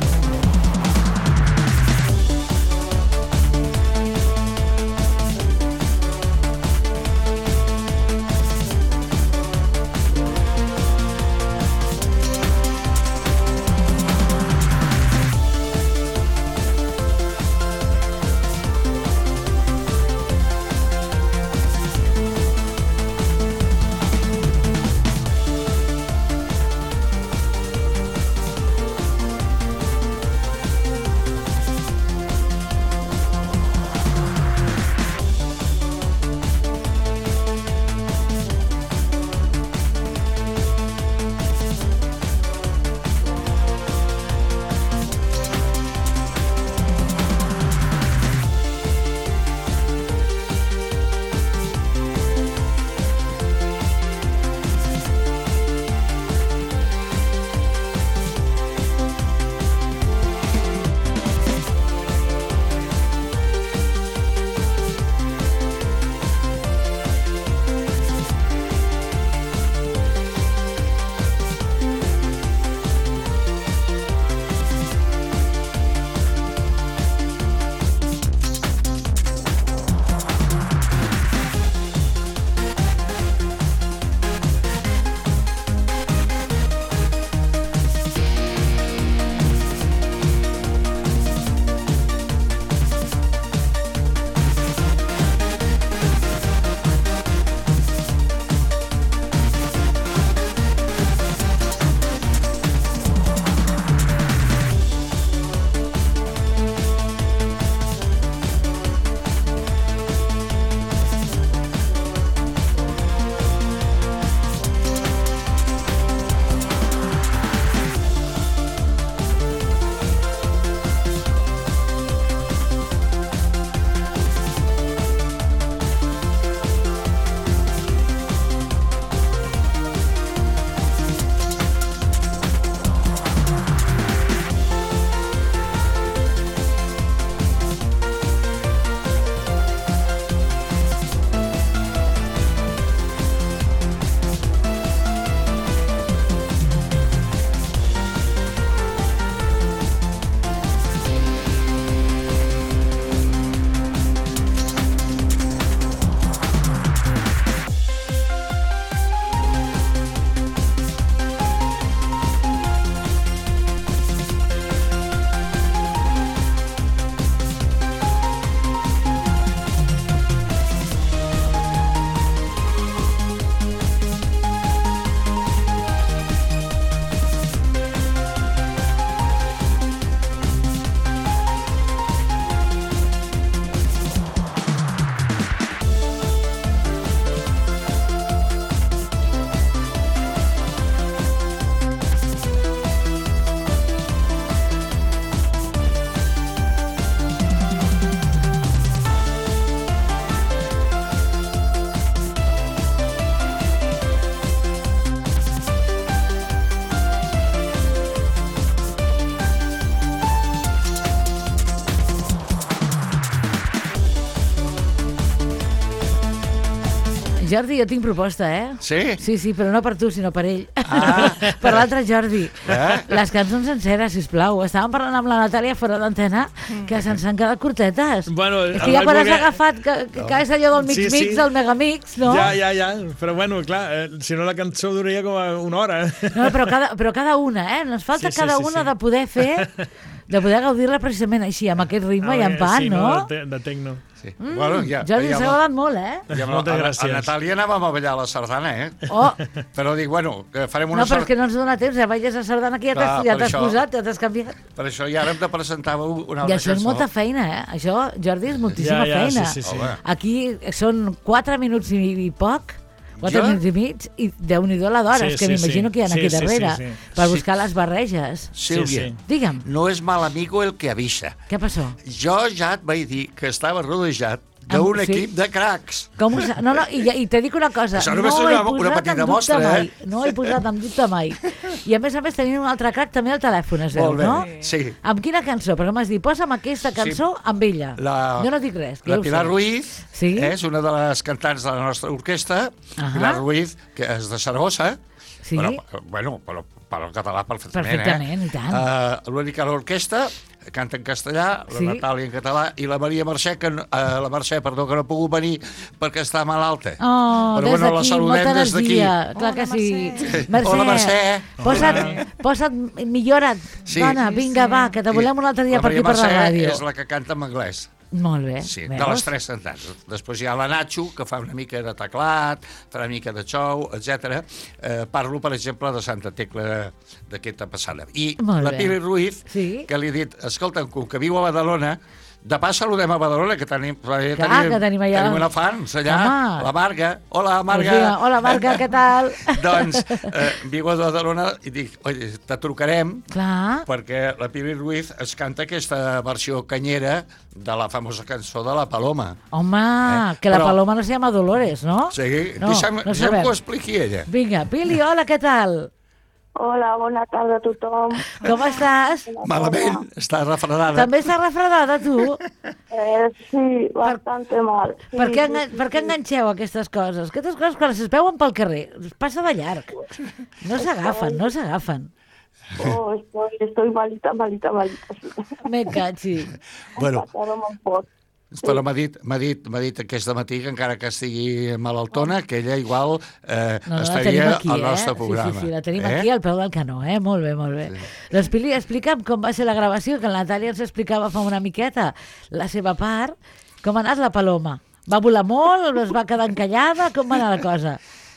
Jordi, jo tinc proposta, eh? Sí? Sí, sí, però no per tu, sinó per ell. Ah. Per l'altre Jordi. Eh? Les cançons senceres, sisplau. Estàvem parlant amb la Natàlia fora d'antena que se'ns han quedat cortetes. Bueno, és que ja el quan has voler- agafat que, que, que és allò del Sí, mix-mix, sí. del megamix, no? Ja, ja, ja. Però bueno, clar, eh, si no la cançó duraria com a una hora. No, però cada, però cada una, eh? Ens falta Sí, sí, cada sí, una sí. de poder fer, de poder gaudir-la precisament així, amb aquest ritme i en pan, Ah, sí, no? De, te- de tecno. Sí. Mm. Bueno, ja, Jordi, ja, s'ha agradat molt, eh? ja, Moltes a, gràcies. A Natàlia anàvem a ballar la sardana, eh? Oh, Però dic, bueno, que farem una no, però és sardana... que no ens dona temps, ja veies a sardana que ja Clar, t'has ja per t'has això. posat, ja t'has canviat. Per això ja ara hem de presentar una altra I això és cançó. molta feina, eh? Això, Jordi, és moltíssima Ja, ja, feina. sí, sí, sí. Home. Aquí són quatre minuts i, i poc, quatre Jo? minuts i mig, i Déu-n'hi-do la d'hores, Sí, que sí, m'imagino sí. que hi ha Sí, aquí sí, darrere, sí, sí. per Sí. buscar les barreges. Sílvia, Sí, sí. Digue'm, no és mal amigo el que avisa. què passó? Jo ja et vaig dir que estava rodejat d'un Ah, sí? equip de cracs. Com ho sa- No, no, i, i te dic una cosa, Això no només ho és he una- una posat petita en dubte mostra, mai. eh? No ho he posat en dubte mai. I a més a més tenim un altre crac també al telèfon, es veu, Molt bé, no? sí. Amb quina cançó? Perquè m'has dit, posa'm aquesta cançó amb ella. La- Jo no dic res, que La ja ho Pilar sé. Ruiz Sí? és una de les cantants de la nostra orquestra. Ahà. Pilar Ruiz, que és de Saragossa. Sí? Però, bueno, però parla el català perfectament, Perfectament, eh? i tant. Uh, L'única a l'orquestra canta en castellà, la Sí? Natàlia en català i la Maria Mercè, que, no- uh, la Mercè, perdó, que no ha pogut venir perquè està malalta. Oh, Però des bueno, la d'aquí, saludem molta des d'aquí. energia. Clar que Hola, sí. Mercè. Hola, Mercè. Posa't, posa't, millora't, Sí. dona, vinga, va, que te volem un altre dia la per aquí Maria per la Mercè ràdio. és la que canta en anglès. Molt bé, Sí, veus? de les tres cantants. Després hi ha la Nacho, que fa una mica de teclat, fa una mica de xou, etcètera. Eh, parlo, per exemple, de Santa Tecla d'aquesta passada. I Molt la bé. Pili Ruiz, Sí. que li he dit, escolta, com que viu a Badalona, de pas saludem a Badalona, que tenim, eh, Clar, que tenim allà- tenim una fans allà, Home. la Marga. Hola, Pues Marga. vinga, hola, Marga, què tal? Doncs eh, viu a Badalona i dic, oi, te trucarem Clar, perquè la Pili Ruiz es canta aquesta versió canyera de la famosa cançó de la Paloma. home, Eh, que la però- Paloma no se llama Dolores, no? Sí, no, deixa'm, no deixa'm sabem. que ho expliqui ella. Vinga, Pili, hola, què tal? Hola, bona tarda a tothom. Com estàs? Malament, està refredada. També estàs refredada, tu? Eh, sí, bastante mal. Sí, Per què, sí, engan per què enganxeu aquestes coses? Aquestes coses, quan es veuen pel carrer, es passa de llarg. No s'agafen, no s'agafen. Oh, estoy, estoy malita, malita, malita. Sí. Me catxi. Bueno, Pasado molt fort. però m'ha dit, m'ha dit, m'ha dit aquest matí que encara que estigui malaltona, que ella igual eh, No, no, la tenim estaria aquí, al eh? nostre Sí, programa. sí, sí, la tenim eh? aquí al peu del canó, eh? Molt bé, molt bé. Sí. Doncs, Pili, explica'm com va ser la gravació, que la Natàlia ens explicava fa una miqueta la seva part. Com ha anat la Paloma? Va volar molt? Es va quedar encallada? Com va anar la cosa?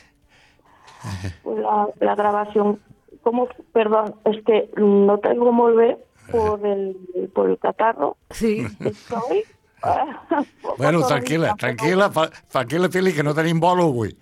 Pues la, la grabación, como, perdón, es que no tengo muy bien por el, por el catarro. Sí. Estoy... Bueno, tranquil·la, tranquil·la, fa- tranquil·la, Pili, que no tenim bolo avui.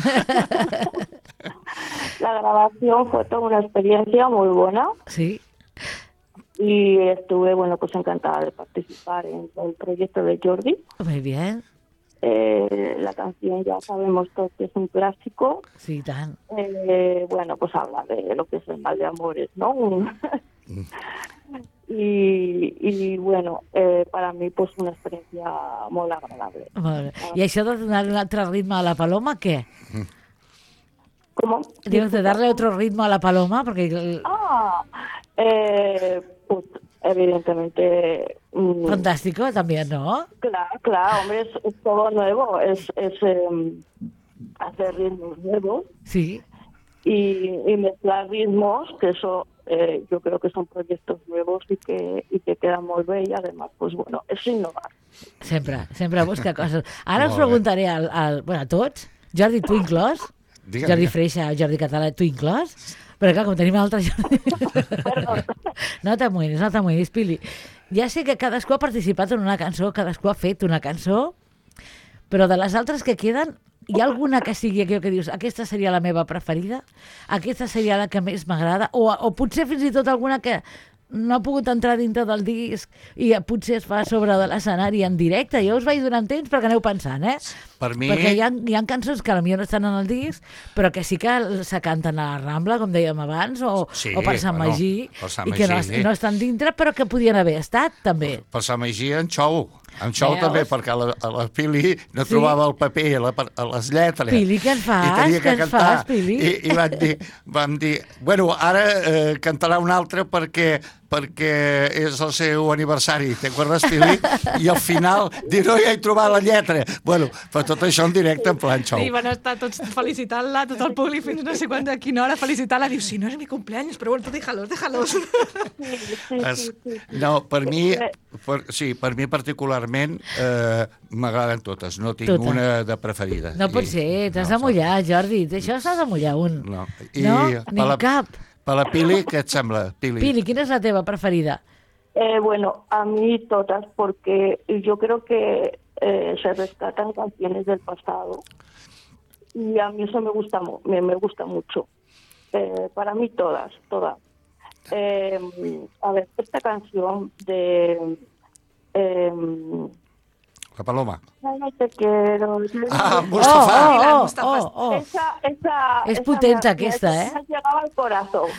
La grabación fue toda una experiencia muy buena Sí. y estuve, bueno, pues encantada de participar en el proyecto de Jordi. Muy bien. Eh, la canción ya sabemos todos que es un clásico. Sí, i tant. Eh, bueno, pues habla de lo que es el mal de amores, ¿no? y, y bueno, eh, para mí pues una experiencia muy agradable. Molt bé. I això de donar un altre ritme a la Paloma, què? ¿Cómo? Dius, de darle otro ritmo a la Paloma, perquè... el- Ah, eh, pues evidentemente... mm, Fantástico también, ¿no? Claro, claro, hombre, es, es todo nuevo, es, es eh, hacer ritmos nuevos Sí. y, y mezclar ritmos, que eso eh, yo creo que son proyectos nuevos y que, y que quedan muy bé y además, pues bueno, es innovar. Sempre, sempre busca coses. Ara us Molt bé. preguntaré al, al, bueno, a tots, Jordi, tu inclòs? Digue'm, Jordi digue'm. Freixa, Jordi Català, tu inclòs? Però clar, com tenim altre Jordi... no t'amoïnis, no t'amoïnis, Pili. Ja sé que cadascú ha participat en una cançó, cadascú ha fet una cançó, però de les altres que queden, hi ha alguna que sigui aquella que dius aquesta seria la meva preferida, aquesta seria la que més m'agrada, o, o potser fins i tot alguna que no ha pogut entrar dintre del disc i potser es fa sobre de l'escenari en directe. Jo us vaig donant temps perquè aneu pensant, eh? Per mi... Perquè hi ha, hi ha cançons que potser no estan en el disc, però que sí que se canten a la Rambla, com dèiem abans, o, Sí, o per Sant bueno, Magí, per Sant i que no, Magí. no estan dintre, però que podien haver estat, també. Per Sant Magí en xou. En xou Veus? també, perquè a la, a la Pili no Sí. trobava el paper a, la, a les lletres. Pili, què en fas? I tenia que Què en cantar. fas, Pili? I, i van, dir, van dir, bueno, ara eh, cantarà un altre perquè perquè és el seu aniversari, t'acordes, Pili? I al final dir, no, ja he trobat la lletra. Bueno, però tot això en directe, en plan xou. I van estar tots felicitant-la, tot el públic, fins no sé quant, a quina hora felicitar-la. Diu, sí, no és mi cumpleaños, però bueno, tu déjalos, déjalos. Sí, sí, Es, sí, sí. no, per mi, per, sí, per mi particularment eh, m'agraden totes, no tinc Tota. una de preferida. No pot I- ser, t'has no, de mullar, Jordi. D'això s'ha de mullar un. No, I No? per Ni la, cap. Per la Pili, què et sembla, Pili? Pili, quina és la teva preferida? Eh, bueno, a mí todas, porque yo creo que eh, se rescatan canciones del pasado y a mí eso me gusta, mu- me, me gusta mucho. Eh, para mí todas, todas. Eh, a ver, esta canción de... Eh, La Paloma. Ay, no te quiero. Ah, Oh, Mustafa. I la oh, Mustafa. oh, oh. Esa, esa, Es esa potente me- aquesta, me- eh? Me llegaba al corazón.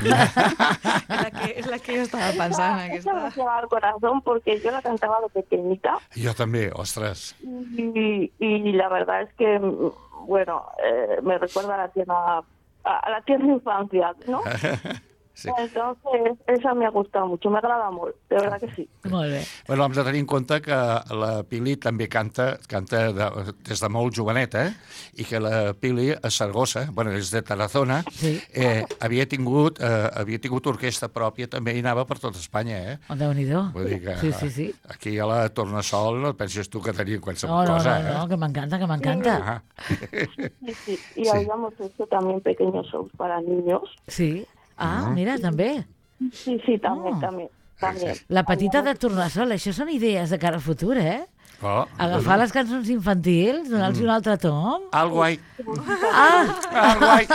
És la que, és la que jo estava pensant, Esa, esa me aquesta. llegaba al corazón porque yo la cantaba de pequeñita. Jo també, ostres. Y, y la verdad es que, mm, bueno, eh, me recuerda a la tierna, a, a la tierna infancia, ¿no? Sí. Entonces, esa me ha gustado mucho, me agrada molt, de verdad que sí. Molt bé. Bueno, hem de tenir en compte que la Pili també canta, canta de, des de molt joveneta, eh? I que la Pili a Saragossa, bueno, és de Tarazona, Sí. eh, havia, tingut, eh, havia tingut orquestra pròpia també i anava per tot Espanya, eh? Oh, Déu-n'hi-do. Vull dir que Sí, sí, sí. aquí a la Tornassol no et penses tu que tenia qualsevol No, no, cosa, no, no, eh? que m'encanta, que m'encanta. Ah. Sí, sí. Y Sí. habíamos hecho también pequeños shows para niños. Sí. Ah, mira, també. Sí, sí, también, Oh. también, también. La petita de Tornassol, això són idees de cara al futur, eh? Oh, Agafar les cançons infantils, donar-los un altre tom. al guai, Ah, al guai.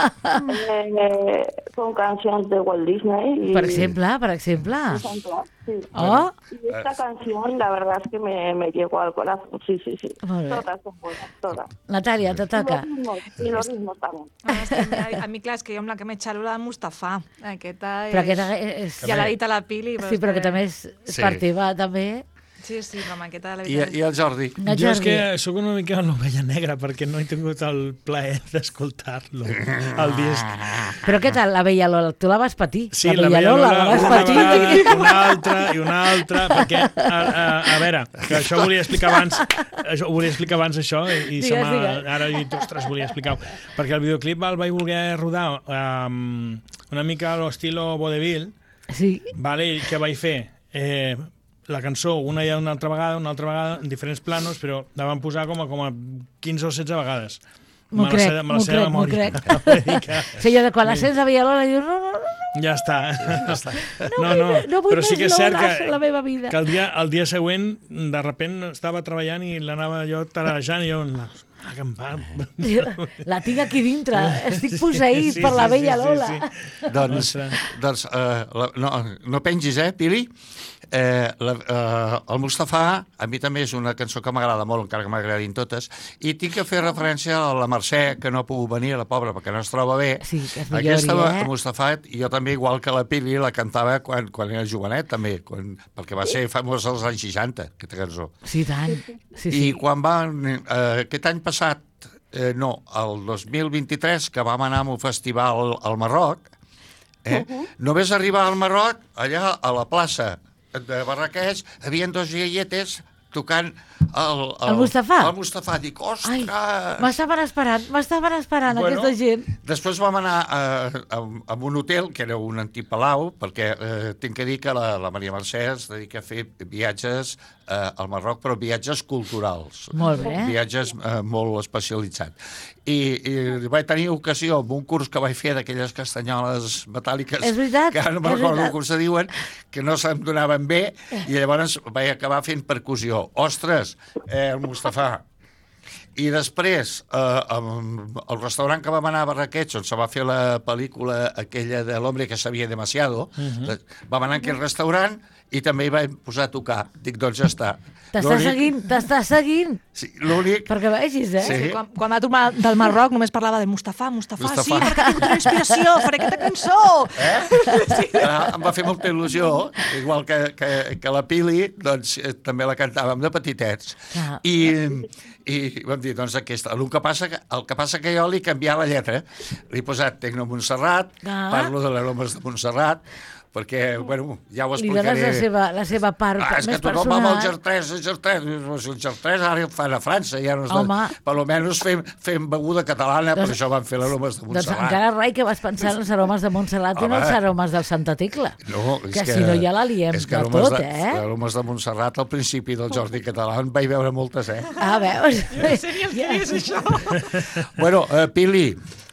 Eh, con canciones de Walt Disney. Y, per exemple, per exemple. Sí. Oh, Y esta canción, la verdad es que me, me llegó al corazón. Sí, sí, sí. Molt bé. Todas son buenas, todas. Natàlia, te Y toca. los ritmos, y los ritmos también. Ah, és que a, a mi, clar, és que jo amb la que m'he xalo la de Mustafa. Aquesta és... Però aquesta és... Ja l'ha dit a la Pili. Sí, però que també és Sí. part teva, també. Sí, sí, però amb aquesta la I, veritat... I el Jordi? No, Jo és Jordi. que sóc una mica l'ovella negra perquè no he tingut el plaer d'escoltar-lo, el disc. Però què tal, la Vella Lola? Tu la vas patir. Sí, la la Vella Vella Lola, Lola, la vas una patir. vegada, una altra i una altra, perquè, a, a, a veure, que això ho volia explicar abans, això, ho volia explicar abans això, i, i se Digues, m'ha, digues. ara he dit, ostres, volia explicar-ho, perquè el videoclip el vaig voler rodar um, una mica a l'estilo vodevil, Sí. vale, i què vaig fer? Eh, la cançó una i una altra vegada, una altra vegada, en diferents planos, però la van posar com a, com a quinze o setze vegades. M'ho Me la crec, sé de- me la m'ho sé de crec, m'ho memòria. crec. Vull dir que- O sigui, de quan la sents a Vella Lola dius, no, no, no, Ja està. no, no, no vull però sí que és més cert Lolas que, a la meva vida. que el, dia, el dia següent, de repent, estava treballant i l'anava jo tarejant i jo... Ah, que em va... La tinc aquí dintre, estic posseït per la Vella Lola. Sí, sí. Doncs, doncs uh, la, no, no pengis, eh, Pili? Eh, la, uh, el Mustafa, a mi també és una cançó que m'agrada molt, encara que m'agradin totes, i tinc que fer referència a la Mercè, que no ha pogut venir, la pobra, perquè no es troba bé. Sí, que es millori, Aquesta, eh? Mustafa, jo també, igual que la Pili, la cantava quan, quan era jovenet, també, quan, perquè va ser famós als anys seixanta, aquesta cançó. Sí, tant. Sí, I sí. quan van, eh, aquest any passat, eh, no, el dos mil vint-i-tres, que vam anar a un festival al Marroc, eh, uh -huh. només arribar al Marroc, allà a la plaça de Barraqueix, havien dos iaietes tocant el, el, El Mustafa? El Mustafa. Dic, Ai, ostres! m'estaven esperant, m'estaven esperant Bueno, aquesta gent. Després vam anar a, a, a un hotel, que era un antic palau, perquè eh, tinc que dir que la, la Maria Mercè es dedica a fer viatges eh, al Marroc, però viatges culturals. Molt bé. Viatges eh, molt especialitzats. I, I vaig tenir ocasió, amb un curs que vaig fer d'aquelles castanyoles metàl·liques, És veritat, que ara no és me'n recordo veritat. com se diuen, que no se'm donaven bé, i llavors vaig acabar fent percussió. Ostres, eh, el Mustafa, I després, eh, el restaurant que vam anar a Barraquets, on se va fer la pel·lícula aquella de l'hombre que sabia demasiado, uh-huh. vam anar a aquell restaurant i també hi vam posar a tocar. Dic, doncs ja està. T'està seguint, t'està seguint. Sí, l'únic... Perquè vegis, eh? Sí. Sí, quan, quan va tornar del Marroc només parlava de Mustafa, Mustafa, Mustafa. sí, perquè tinc una inspiració, faré aquesta cançó. Eh? Sí. Ah, em va fer molta il·lusió, igual que, que, que la Pili, doncs eh, també la cantàvem de petitets. Ah. I, i vam dir, doncs aquesta. El que passa que, el que passa que jo li he canviat la lletra. Li he posat Tecno Montserrat, ah. parlo de les aromes de Montserrat, perquè, bueno, ja ho Li explicaré. dones la seva, la seva part ah, és més que tothom va amb personal. el gertrès, el gertrès, el gertrès ara el fan a França, ja no és Home. de, per almenys fem, fem beguda catalana, doncs, per això van fer les aromes de Doncs Montserrat. encara rai que vas pensar en les aromes de Montserrat i no els aromes del Santa Tecla. No, és que, que si no ja la liem és que de aromes tot, de, eh? Aromes de Montserrat, al principi del Jordi Català, en vaig veure moltes, eh? Ah, veus? No sé ni el que és això. Bueno, uh, Pili,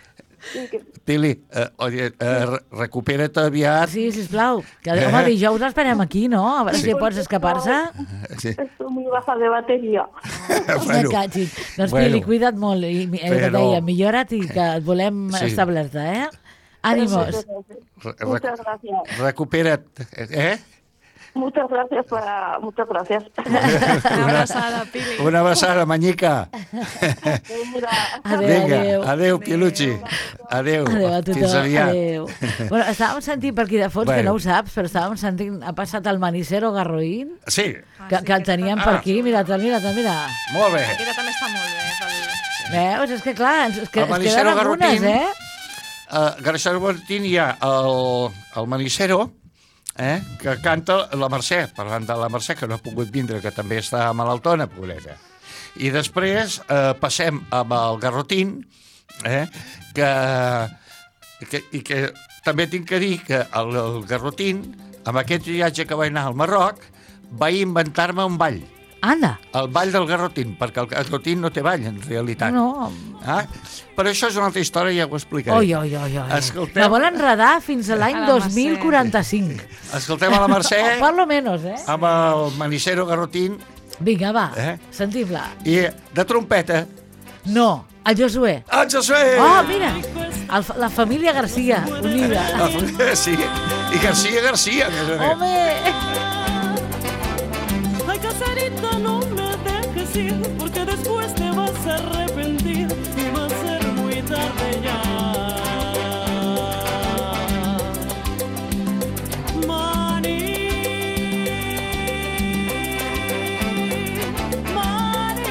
Pili, uh, oye, uh, recupera't aviat. Sí, sisplau. Que, home, dijous l'esperem aquí, no? A veure Sí. si pots escapar-se. Sí. Estoy muy baja de batería. Bueno. Cachis. Doncs, Bueno. Pili, cuida't molt. I, eh, Però- que deia, millora't i que et volem Sí. establir-te, eh? Ànimos. Re- Muchas gracias. Recupera't, eh? Muchas gracias para... Muchas gracias. Una abraçada, Pili. Una abraçada, manyica. Mira, Adéu, Vinga, adéu. adéu, Pilucci. Adéu, Adéu a tothom. fins aviat. Adéu. Bueno, estàvem sentint per aquí de fons, Bueno. que no ho saps, però estàvem sentint, ha passat el Manicero Garroín, Sí, que, que el teníem per aquí, mira't, mira't, mira. molt bé. Aquesta també està molt bé. Pel... Veus? És que clar, ens, és que, El es Manicero queden algunes, Garrotín. eh? A García Martín hi ha el, el Manicero, eh, que canta la Mercè, parlant de la Mercè, que no ha pogut vindre, que també està malaltona, pobreta. I després eh, passem amb el Garrotín, eh, que, que, i que també tinc que dir que el, el Garrotín, amb aquest viatge que vaig anar al Marroc, vaig inventar-me un ball. Anda. El ball del Garrotín, perquè el Garrotín no té ball, en realitat. No. Ah? Però això és una altra història, ja ho explicaré. Oi, oi, oi, oi. Escolteu. La vol enredar fins a l'any A la dos mil quaranta-cinc. Escoltem a la Mercè Per lo menos, eh? amb el Manicero Garrotín Vinga, va, Eh? sentim-la. i de trompeta. No, el Josué. El Josué! Oh, mira, el, fa- la família Garcia, unida. La- Sí, i García García. a més a més. Home! Ay, caserita, no me dejes ir, porque después te vas a arrepentir y va a ser muy tarde ya. Mani, Mani.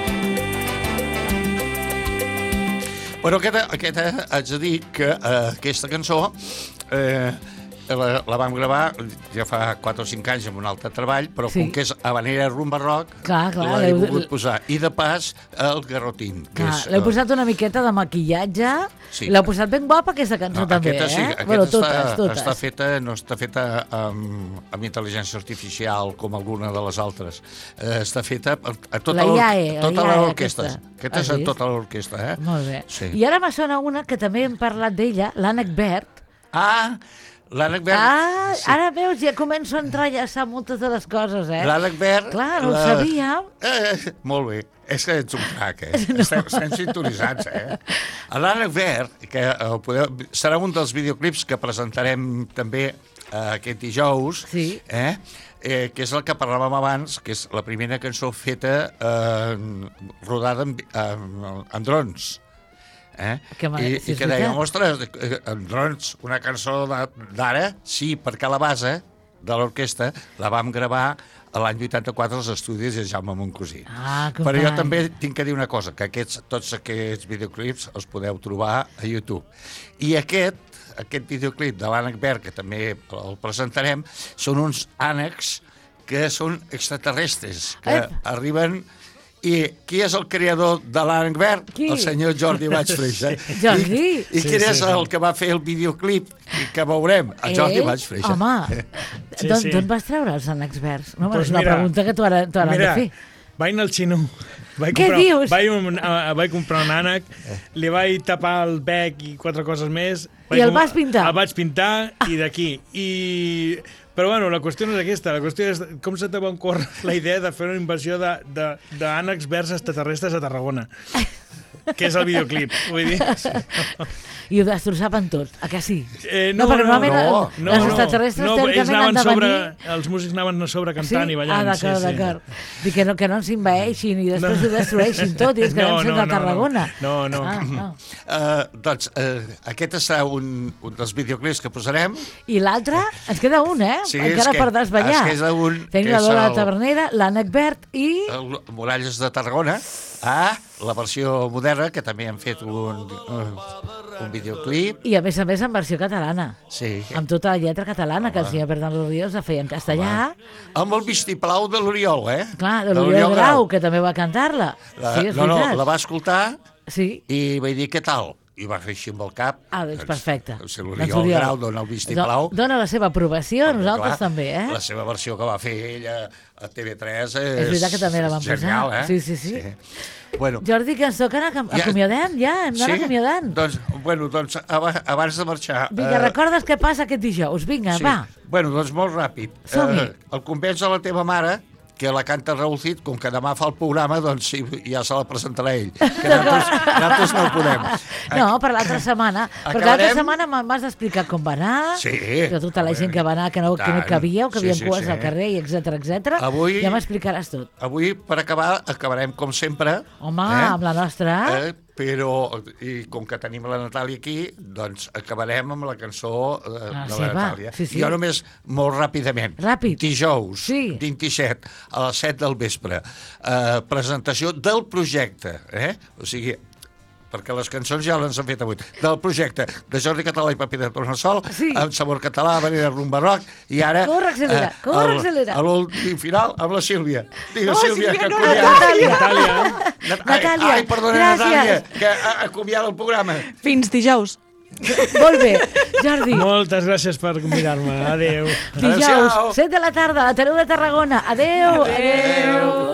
Bueno, aquesta, aquesta haig de dir que eh, aquesta cançó eh, la, la vam gravar ja fa quatre o cinc anys amb un altre treball, però Sí. com que és habanera rumba rock, Clar, clar, l'he l'heu- volgut posar. I de pas, el Garrotín. Que Clar, és, l'heu eh, posat una miqueta de maquillatge. Sí. L'heu posat ben guapa, aquesta cançó, No, també, aquesta sí, eh? aquesta bueno, està, totes, totes. està feta, no està feta amb, amb intel·ligència artificial com alguna de les altres. Eh, està feta a, a tota La l'or- I A E, tota la I A E l'orquestra. aquesta. Aquesta és Has a vist? tota l'orquestra, eh? Molt bé. Sí. I ara me sona una que també hem parlat d'ella, l'Ànec Bert. Ah, l'Ànec Bert. Ah, sí. ara veus, ja començo a entrellaçar moltes de les coses, eh? L'Ànec Bert... Clar, no ho sabíem. Eh, molt bé. És que ets un crac, eh? No. Estem, estem sintonitzats, eh? L'Ànec Bert, que eh, podeu, serà un dels videoclips que presentarem també eh, aquest dijous, Sí. eh? Eh, que és el que parlàvem abans, que és la primera cançó feta eh, rodada amb, amb, amb drons. Eh? Que ma- I, sí, i és que dèiem, veritat. ostres, eh, amb drons, una cançó de- d'ara, sí, perquè la base de l'orquestra la vam gravar a l'any vuitanta-quatre als estudis de Jaume Moncosí. Ah, Però jo company. també tinc que dir una cosa, que aquests, tots aquests videoclips els podeu trobar a YouTube. I aquest, aquest videoclip de l'ànec Bert, que també el presentarem, són uns ànecs que són extraterrestres, que Ep. arriben... I qui és el creador de l'ànec Bert? Qui? El senyor Jordi Baig Freixa. Jordi? I, i Sí, qui sí, és sí. el que va fer el videoclip i que veurem? El Jordi Baig Freixa. Home, Sí, d'on sí. d'on vas treure els ànecs verds? No, Pues és una mira, pregunta que tu ara, tu ara Mira, has de fer. vaig anar al xino. Vaig Què comprar, dius? Vaig, un, uh, vaig comprar un ànec, li vaig tapar el bec i quatre coses més. I el com- vas pintar? El vaig pintar i d'aquí. I Però bueno, la qüestió no és aquesta, la qüestió és com se te va córrer la idea de fer una invasió d'ànecs verds extraterrestres a Tarragona, que és el videoclip, vull dir... I ho destrossaven tot, a que sí? Eh, no, no, perquè no, normalment no, les no, extraterrestres no, teòricament ells anaven han de sobre, venir... els músics anaven a sobre cantant sí? i ballant. Ah, d'acord, sí, sí. d'acord. Dic que no, que no ens invaeixin i després no. ho destrueixin tot i ens quedem No, sense no, a Tarragona. No, no. Ah, no. Uh, doncs uh, aquest serà un, un dels videoclips que posarem. I l'altre, ens queda un, eh? Sí, encara que, per desvetllar. es queda un, Tenim que la és Lola el- Tavernera, l'Ànec Verd i... el Muralles de Tarragona, a la versió moderna, que també han fet un, un, un videoclip. I a més a més en versió catalana. Sí. Amb tota la lletra catalana, que el senyor Bernardo Ríos la feia en castellà. Amb el vistiplau de l'Oriol, eh? Clar, de l'Oriol Grau, que també va cantar-la. La, Sí, és no, no, veritat. la va escoltar Sí. i vaig dir, què tal? I va fer així amb el cap. Ah, doncs perfecte. Si Doncs l'Oriol Oriol. Grau dona el vistiplau. Do- Dona la seva aprovació, perquè, nosaltres clar, també, eh? La seva versió que va fer ella a T V tres és, És veritat que també la van genial, posar. eh? Sí, sí, sí. Bueno, Jordi, que ens toca anar Ja- acomiadant, ja, hem d'anar sí? acomiadant. Doncs, bueno, doncs aba- abans de marxar... Vinga, eh, recordes què passa aquest dijous? Vinga, sí. va. Bueno, doncs molt ràpid. Som-hi. el convenç a la teva mare que la canta Raúl Cid, com que demà fa el programa, doncs sí, ja se la presentarà ell. Que nosaltres, nosaltres no ho podem. No, per l'altra setmana. Perquè l'altra Acabarem- setmana m- m'has d'explicar com va anar, Sí. de tota la gent que va anar, que no, que no hi cabia, o que Sí, havia sí, cues sí. al carrer, i etcètera, etcètera. Avui- Ja m'explicaràs tot. Avui, per acabar, acabarem com sempre. Home, eh? amb la nostra... Eh? Però, i com que tenim la Natàlia aquí, doncs acabarem amb la cançó eh, Ah, de sí, la va. Natàlia. Sí, sí. Jo només, molt ràpidament. Ràpid. Dijous, Sí. vint-i-set, a les set del vespre, eh, presentació del projecte, eh? O sigui, perquè les cançons ja les han fet avui, del projecte de Jordi Català i Paper de Tornassol, Sí. amb Sabor Català, Avenida Rumba Rock, i ara... Corre, accelera, corre, el- accelera. A l'últim final, amb la Sílvia. Digue, Oh, Sílvia, Sílvia, que no, acomiada. Natàlia. Natàlia. Nat- Natàlia, Ai, perdona, gràcies. Natàlia, que a- acomiada el programa. Fins dijous. Molt bé, Jordi. Moltes gràcies per convidar-me. Adéu. Dijous, Adéu-siau. set de la tarda, a Ateneu de Tarragona. Adéu, adéu.